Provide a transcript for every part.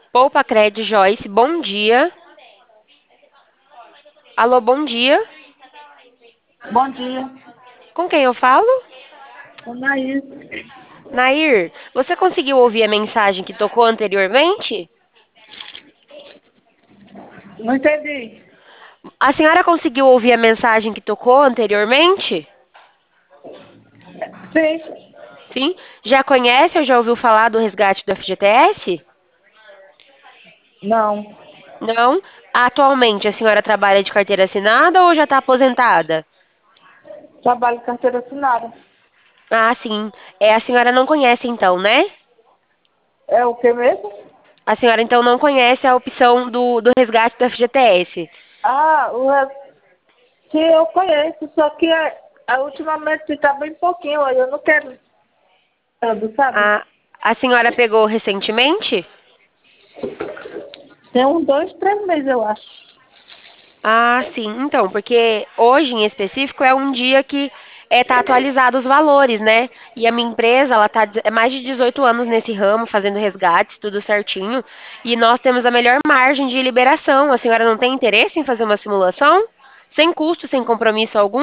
Poupa Cred Joyce, bom dia. Alô, bom dia. Bom dia, Com quem eu falo? Anaís. Nair, você conseguiu ouvir a mensagem que tocou anteriormente? Não entendi. A senhora conseguiu ouvir a mensagem que tocou anteriormente? Sim, Sim. Já conhece ou já ouviu falar do resgate do FGTS? não. Não. Atualmente a senhora trabalha de carteira assinada ou já está aposentada? Trabalho em carteira assinada. Ah, sim. A senhora não conhece então, né? É o que mesmo? A senhora então não conhece a opção do resgate do FGTS. Ah, que eu conheço, só que ultimamente está bem pouquinho, aí eu não quero tanto, sabe? A senhora pegou recentemente? Tem uns 2, 3 meses, eu acho. Ah, sim. Então, porque hoje em específico é um dia que tá atualizado os valores, né? E a minha empresa, ela tá mais de 18 anos nesse ramo, fazendo resgates, tudo certinho. E nós temos a melhor margem de liberação. A senhora não tem interesse em fazer uma simulação? Sem custo, sem compromisso algum?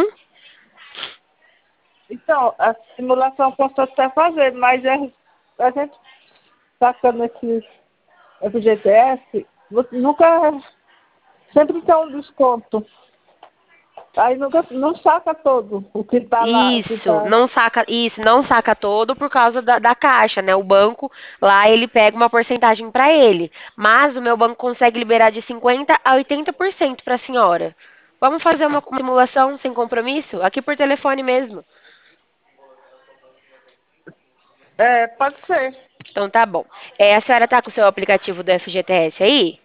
Então, a simulação posso até fazer, mas a gente sacando esse FGTS, você nunca, sempre tem um desconto. Aí nunca, não saca todo o que está lá, o que Isso, está. não saca todo por causa da caixa, né? O banco lá ele pega uma porcentagem para ele, mas o meu banco consegue liberar de 50 a 80% para a senhora. Vamos fazer uma simulação sem compromisso? Aqui por telefone mesmo. É, pode ser. Então tá bom. A senhora tá com o seu aplicativo do FGTS aí?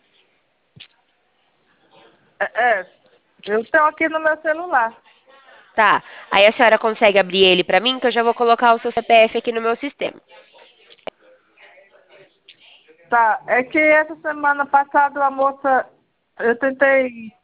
Eu tenho aqui no meu celular. Tá. Aí a senhora consegue abrir ele para mim, que eu já vou colocar o seu CPF aqui no meu sistema. Tá, é que essa semana passada a moça, eu tentei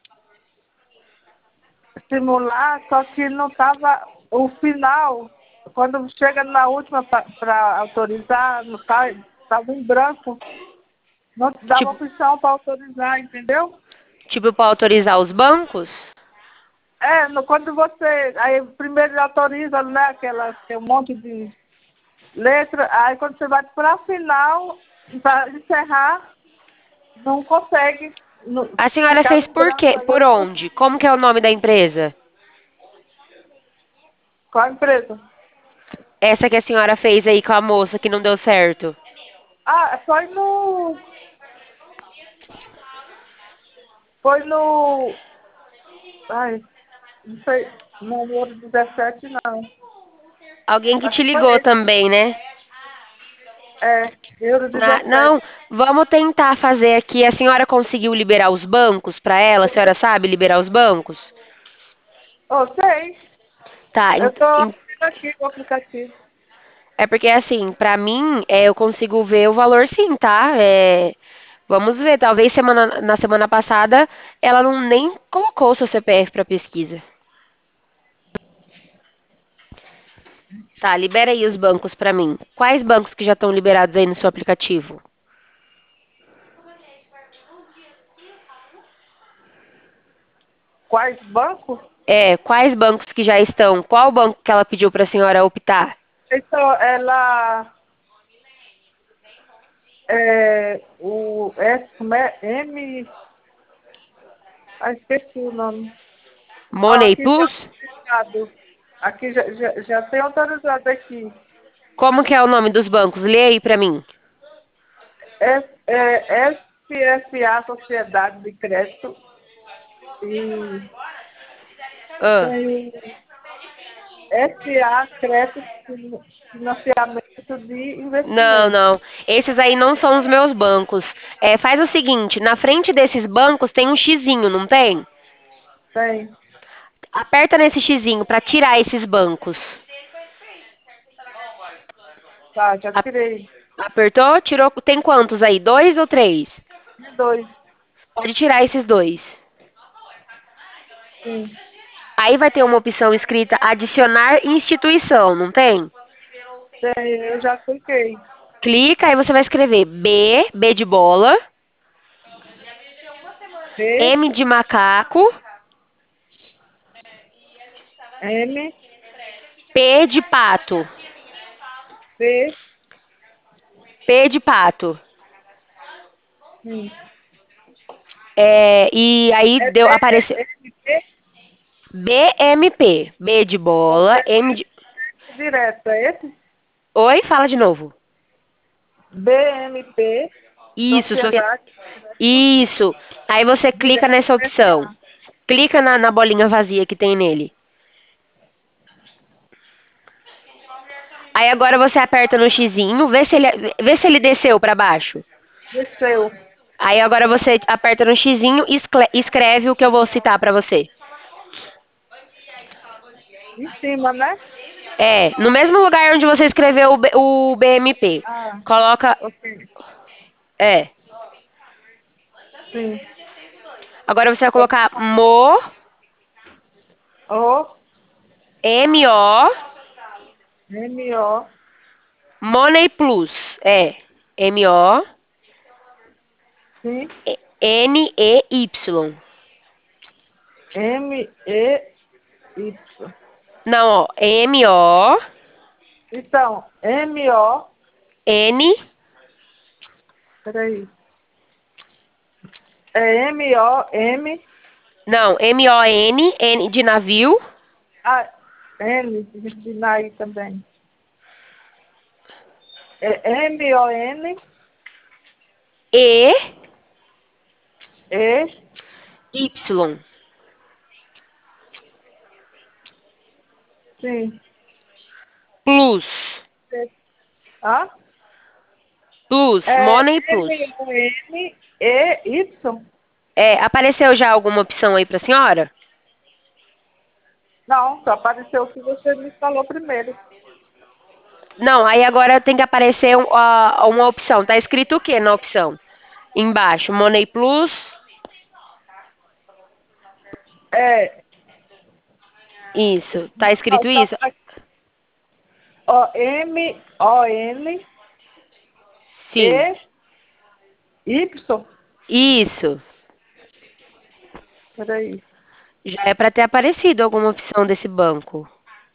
simular, só que não estava o final, quando chega na última para autorizar, não tá, estava em branco, não dava Tipo, opção para autorizar, entendeu? tipo para autorizar os bancos? Quando você, aí primeiro ele autoriza, né, tem um monte de letra, aí quando você vai para a final, para encerrar, não consegue, A senhora ficava fez em por branco, quê? aí Por eu não. onde? Como que é o nome da empresa? Qual a empresa? Essa que a senhora fez aí com a moça que não deu certo. Ah, foi no, ai, não sei, no Ouro 17 não. Alguém que Acho te que foi ligou esse. também, né? Euro Não, 17. vamos tentar fazer aqui. A senhora conseguiu liberar os bancos para ela? A senhora sabe liberar os bancos? Oh, sei. Tá, Eu tô abrindo aqui o aplicativo. é porque assim, pra mim, eu consigo ver o valor sim, tá? Vamos ver, talvez na semana passada ela não nem colocou o seu CPF pra pesquisa. Tá, libera aí os bancos pra mim. Quais bancos que já estão liberados aí no seu aplicativo? Quais bancos? Quais bancos que já estão? Qual banco que ela pediu pra senhora optar? Então, ela o S, como é? Esqueci o nome. Ó, Money aqui já Plus? autorizado. Aqui já tem autorizado aqui. Como que é o nome dos bancos? Lê aí pra mim. SFA Sociedade de Crédito e Ah. tem o SA Crédito Financiamento de Não, Investimento. não. Esses aí não são os meus bancos. Faz o seguinte, na frente desses bancos tem um xizinho, não tem? Tem. Aperta nesse xizinho para tirar esses bancos. Tá, já A- tirei. Apertou? Tirou? Tem quantos aí? Dois ou três? De dois. Pode tirar esses dois. Sim. Aí vai ter uma opção escrita adicionar instituição, não tem? Tem, eu já cliquei. clica, aí você vai escrever B de bola, B, M de macaco, M, P de pato, P, P de pato. sim. E aí É deu, B, apareceu é M, P, BMP, B de bola, M de... direto, é esse? Oi, fala de novo. BMP, Isso, Sociedade, isso. Aí você clica direto, nessa opção. SA. Clica na bolinha vazia que tem nele. Aí agora você aperta no xizinho, vê se ele desceu para baixo. Desceu. Aí agora você aperta no xizinho e escreve o que eu vou citar para você. Em cima, né? No mesmo lugar onde você escreveu o BMP. Ah, Coloca, ok. é. Sim. Agora você vai colocar O, MO, M-O, Money Plus. MO, sim. NEY. M-E-Y. Não, ó. MO, Então, M-O, N. peraí. É M-O-M, Não, MON, N de navio. ah, N, de Naí também. É M-O-N, E. E, Y. sim. Plus. Ah? Plus. É Money Plus. M-O-N-E-Y? Apareceu já alguma opção aí pra senhora? Não, só apareceu o que você me falou primeiro. Não, aí agora tem que aparecer uma opção. Tá escrito o que na opção? Embaixo, Money Plus. É, Isso. Tá não, escrito só isso? M-O-N-E-Y? Sim. Isso. Peraí. Já é pra ter aparecido alguma opção desse banco.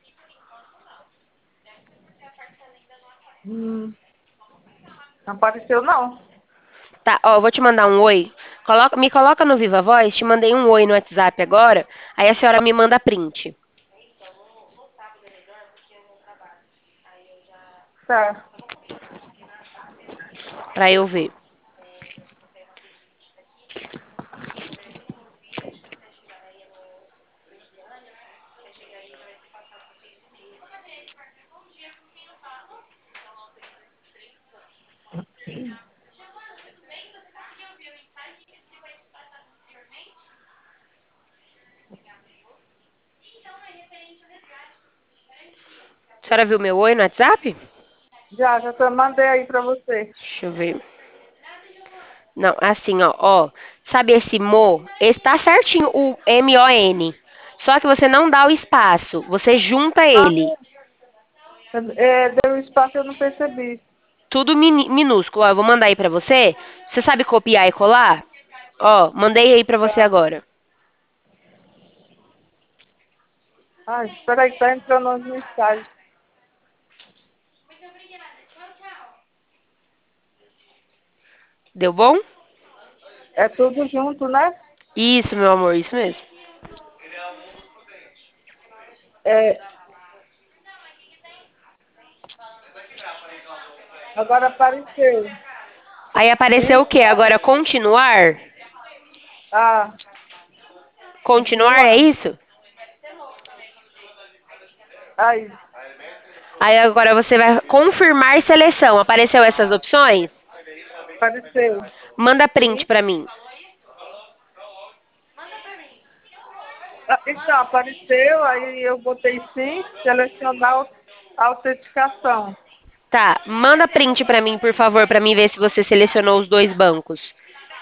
Hum, não apareceu, não. Tá, ó, eu vou te mandar um oi. Me coloca no Viva Voz, te mandei um oi no WhatsApp agora. Aí a senhora me manda print Tá. pra eu ver. A senhora viu meu oi no WhatsApp? Já mandei aí pra você. Deixa eu ver. Não, assim, ó. Sabe esse Mo? Esse tá certinho o MON. Só que você não dá o espaço, você junta Ah, ele. deu espaço, eu não percebi. Tudo minúsculo. Ó, eu vou mandar aí pra você. Você sabe copiar e colar? Ó, mandei aí pra você Tá. agora. Ai, espera aí, tá entrando as mensagens. Deu bom? É tudo junto, né? Isso, meu amor, isso mesmo. É, agora apareceu. Aí apareceu o quê? Agora continuar? Ah, Continuar é continuar. isso? Aí, Aí agora você vai confirmar seleção. Apareceu essas opções? apareceu. Manda print Sim. pra mim. Ah, então, apareceu, aí eu botei sim, selecionar a autenticação. Tá, manda print pra mim, por favor, pra mim ver se você selecionou os dois bancos.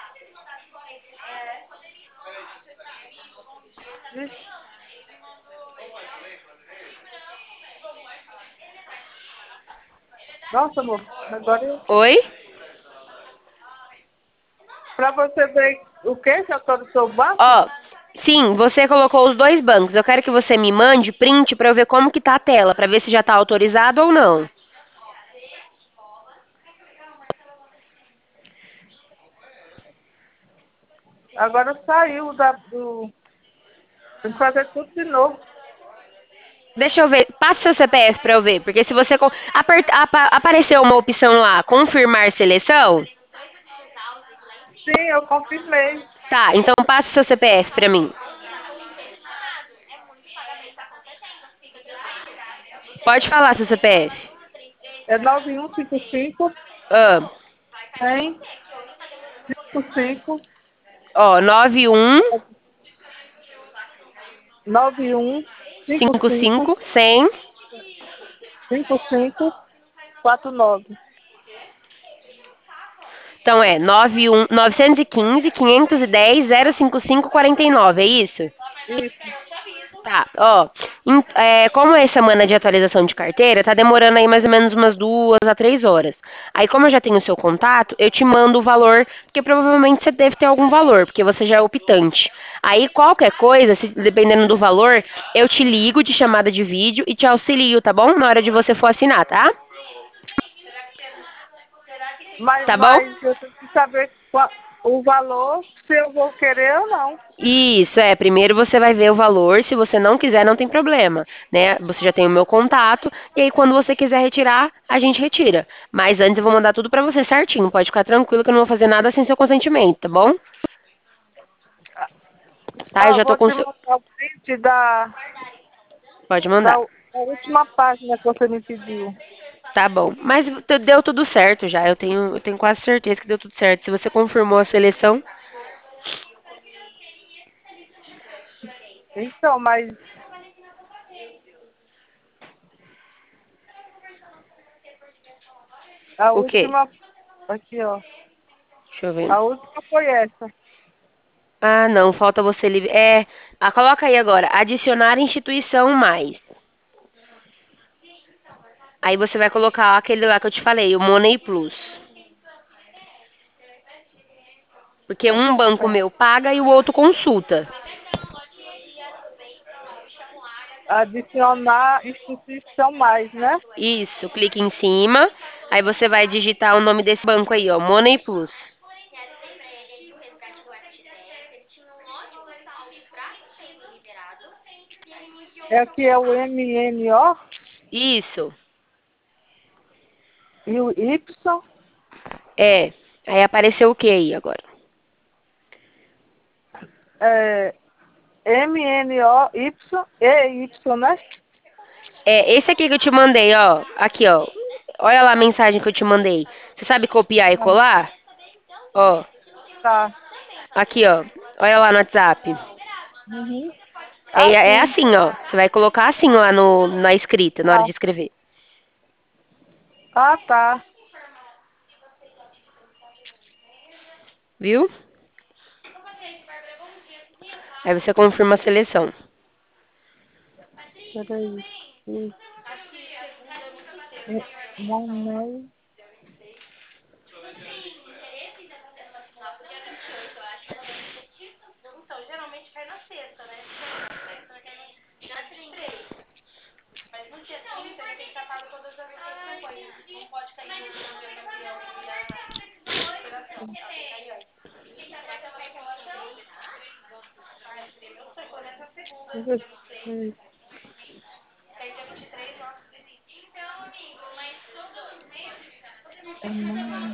Vixe, Nossa, amor, agora Oi? para você ver o que já está no seu banco, Ó, sim, você colocou os dois bancos. Eu quero que você me mande print pra eu ver como que tá a tela, pra ver se já tá autorizado ou não. agora saiu do. Tem que fazer tudo de novo. Deixa eu ver. Passa seu CPF pra eu ver, porque se você apareceu uma opção lá, confirmar seleção, Sim, eu confirmei. tá, então passa seu CPF pra mim. Pode falar seu CPF. É 9155 Ah, 100 55 ó, 91 91 55 55 100. 55 49. Então é 91 915 510 055 49, é isso? Isso. Tá, ó. Como é semana de atualização de carteira, tá demorando aí mais ou menos umas 2 a 3 horas. Aí, como eu já tenho o seu contato, eu te mando o valor, porque provavelmente você deve ter algum valor, porque você já é optante. Aí, qualquer coisa, dependendo do valor, eu te ligo de chamada de vídeo e te auxilio, tá bom? Na hora de você for assinar, tá? Tá bom? Mas eu tenho que saber o valor, se eu vou querer ou não. Isso, primeiro você vai ver o valor, se você não quiser, não tem problema, né? Você já tem o meu contato, e aí quando você quiser retirar, a gente retira. Mas antes eu vou mandar tudo pra você certinho, pode ficar tranquilo que eu não vou fazer nada sem seu consentimento, tá bom? Tá, eu Ah, já tô vou com te seu... mandar o print Pode da, mandar. da última página que você me pediu. Tá bom. Mas deu tudo certo já, eu tenho quase certeza que deu tudo certo. Se você confirmou a seleção, Então, mas a o quê? última. Aqui, ó. Deixa eu ver. A última foi essa. Ah, não, falta você livre. Coloca aí agora, adicionar instituição mais. Aí você vai colocar aquele lá que eu te falei, o Money Plus. Porque um banco Tá. meu paga e o outro consulta. Adicionar instituição mais, né? Isso, clique em cima. Aí você vai digitar o nome desse banco aí, ó, Money Plus. É aqui é o MNO Isso, e o Y. é. Aí apareceu o que aí agora? É, MNOY e Y, né? É, esse aqui que eu te mandei, ó. Aqui, ó. Olha lá a mensagem que eu te mandei. Você sabe copiar e Ah, colar? Ó, tá. aqui, ó. Olha lá no WhatsApp. Uhum. É Assim, assim, ó. Você vai colocar assim lá na escrita, na hora tá. de escrever. Ah, tá. Viu? Aí você confirma a seleção. Peraí. Mamãe. É mamãe.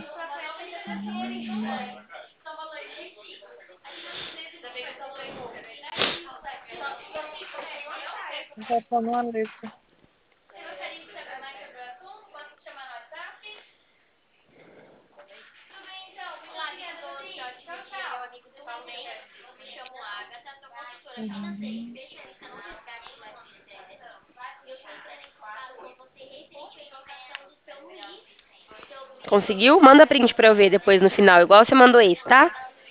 Já tá numa letra. Uhum. Conseguiu? Manda print pra eu ver depois no final, igual você mandou esse, tá?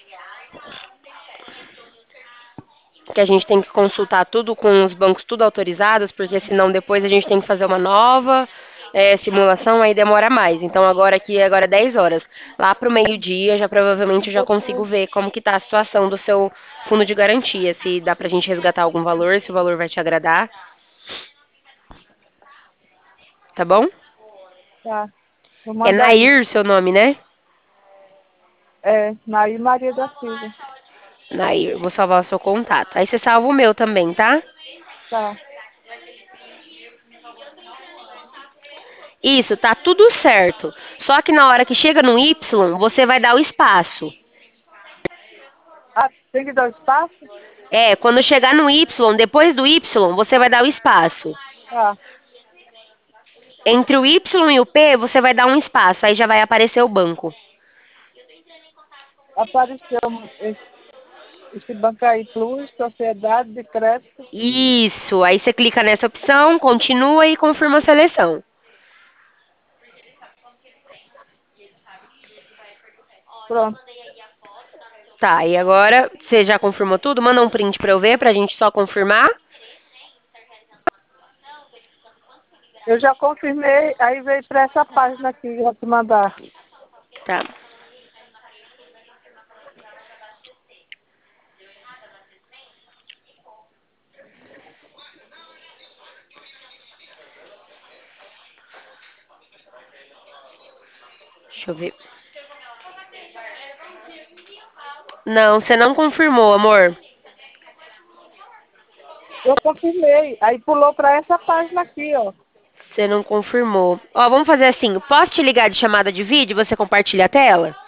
Que a gente tem que consultar tudo com os bancos tudo autorizados, porque senão depois a gente tem que fazer uma nova. simulação, aí demora mais. Então agora aqui, agora é 10 horas. Lá pro meio-dia, já provavelmente eu já consigo Depois, ver como que tá a situação do seu fundo de garantia, se dá pra gente resgatar algum valor, se o valor vai te agradar, tá bom? tá. Vou É mandar aí. Nair seu nome, né? É, Nair Maria da Silva. Nair, vou salvar o seu contato. Aí você salva o meu também, tá? Tá. Isso, tá tudo certo. Só que na hora que chega no Y, você vai dar o espaço. Ah, tem que dar espaço? Quando chegar no Y, depois do Y, você vai dar o espaço. Tá. Entre o Y e o P, você vai dar um espaço, aí já vai aparecer o banco. Apareceu esse banco aí, Plus, Sociedade de Crédito. Isso, aí você clica nessa opção, continua e confirma a seleção. Pronto. Tá, e agora você já confirmou tudo? Manda um print pra eu ver, pra gente só confirmar. Eu já confirmei, aí veio para essa página aqui, eu vou te mandar. Tá, deixa eu ver. Não, você não confirmou, amor. Eu confirmei, aí pulou para essa página aqui, ó. Você não confirmou. Ó, vamos fazer assim. Posso te ligar de chamada de vídeo e você compartilha a tela?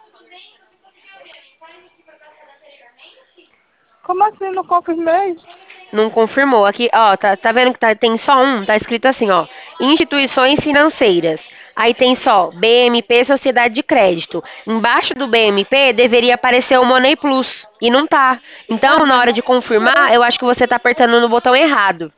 Como assim não confirmei? Não confirmou. Aqui, ó, tá vendo que tem só um? Tá escrito assim, ó. Instituições financeiras. Aí tem só BMP Sociedade de Crédito. Embaixo do BMP deveria aparecer o Money Plus. E não tá. Ah, Então, na mas hora não de confirmar, apareceu. eu acho que você tá apertando no botão errado.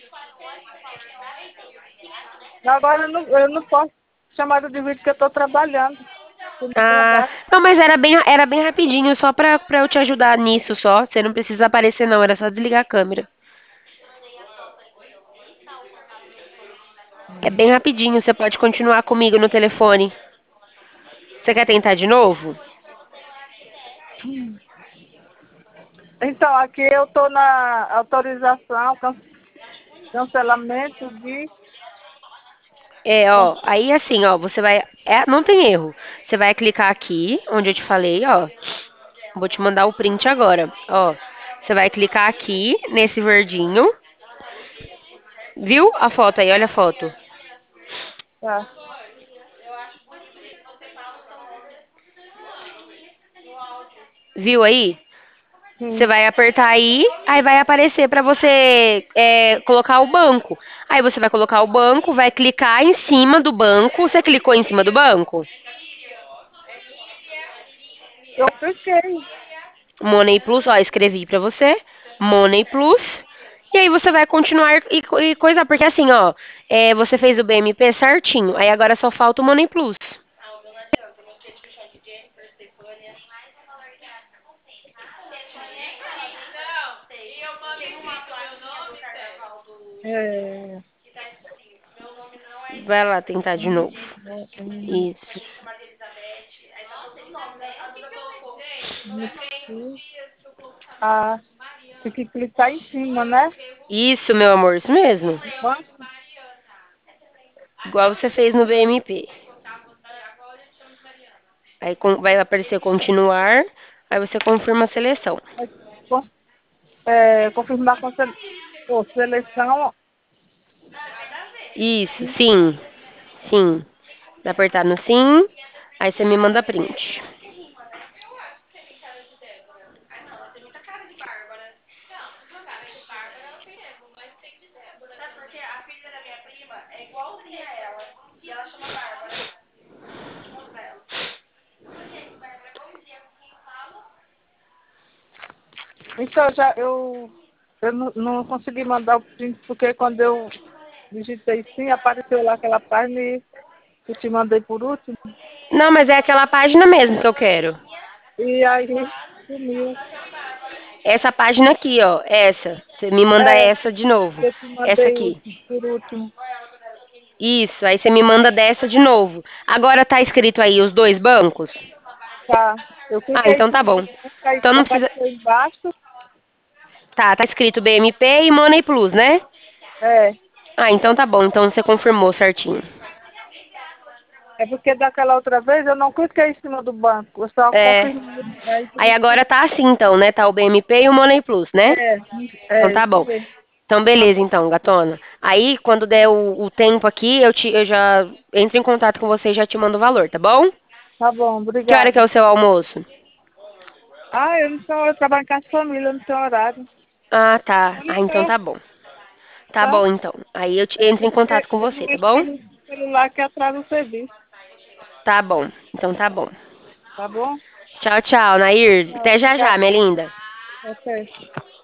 Agora eu não posso chamada de vídeo porque eu estou trabalhando. Eu não Ah, trabalho. não, mas era bem rapidinho, só pra eu te ajudar nisso só. Você não precisa aparecer, não. Era só desligar a câmera. É bem rapidinho, você pode continuar comigo no telefone. Você quer tentar de novo? Então, aqui eu estou na autorização, cancelamento de. Ó, aí assim, ó, você vai. Não tem erro. Você vai clicar aqui, onde eu te falei, ó. Vou te mandar o print agora, ó. Você vai clicar aqui, nesse verdinho. Viu a foto aí? Olha a foto. Tá. Viu aí? Você Sim. vai apertar aí vai aparecer pra você colocar o banco. Aí você vai colocar o banco, vai clicar em cima do banco. Você clicou em cima do banco? Eu cliquei. Money Plus, ó, escrevi pra você. Money Plus. E aí você vai continuar e coisar, porque assim, ó, você fez o BMP certinho. Aí agora só falta o Money Plus. É, Vai lá tentar de novo. é, Isso. ah, tem que clicar em cima, né? Isso, meu amor, isso mesmo. Banco. Igual você fez no BMP. Aí vai aparecer continuar. Aí você confirma a seleção. É, confirmar com seleção. Isso, sim. Sim. Vai apertar no sim. Aí você me manda print. Então, eu não consegui mandar o print, porque quando eu digitei sim, apareceu lá aquela página e eu te mandei por último. Não, mas é aquela página mesmo que eu quero. E aí sumiu. Essa página aqui, ó. Essa. Você me manda É, essa de novo. eu te Essa mandei aqui. por último. Isso, aí você me manda dessa de novo. Agora tá escrito aí os dois bancos? Tá. Eu Ah, cliquei em então tá cima do bom. banco, aí Então não precisa. apareceu embaixo. Tá escrito BMP e Money Plus, né? É. Ah, então tá bom. Então você confirmou certinho. É porque daquela outra vez eu não cliquei em cima do banco. Eu só É. confirmei. Aí por Aí isso que. agora tá assim, então, né? Tá o BMP e o Money Plus, né? É, Então é, tá isso bom. mesmo. Então Tá beleza, bom. então, gatona. Aí, quando der o tempo aqui, eu já entro em contato com você e já te mando o valor, tá bom? Tá bom, Que hora que é obrigada. o seu almoço? Ah, eu não tenho, eu trabalho em casa de família, eu não tenho horário. Ah, tá. Eu não Ah, então sei, tá bom. Tá tá? bom, então. Aí eu te É entro em porque contato com eu você, não tá mexo bom? no celular que atrasa o serviço, Tá bom. Então tá bom. tá bom? Tchau, tchau, Nair. Tchau, Até já já, obrigada. minha linda. Até.